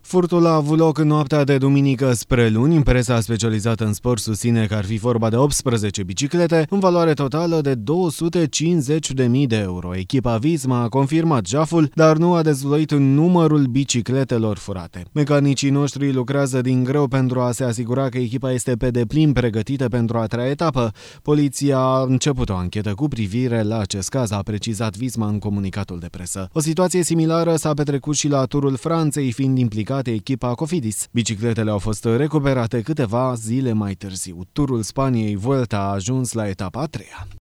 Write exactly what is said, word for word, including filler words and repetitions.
Furtul a avut loc în noaptea de duminică spre luni. Presa specializată în sport susține că ar fi vorba de optsprezece biciclete, în valoare totală de două sute cincizeci de mii de euro. Echipa Visma a confirmat jaful, dar nu a dezvăluit numărul bicicletelor furate. Mecanicii noștri lucrează din greu pentru a se asigura că echipa este pe deplin pregătită pentru a treia etapă. Poliția a început o anchetă cu privire la acest caz, a precizat Visma în comunicatul de presă. O situație similară s-a petrecut și la Turul Franței, fiind implicată echipa Cofidis. Bicicletele au fost recuperate câteva zile mai târziu. Turul Spaniei Vuelta a ajuns la etapa a treia.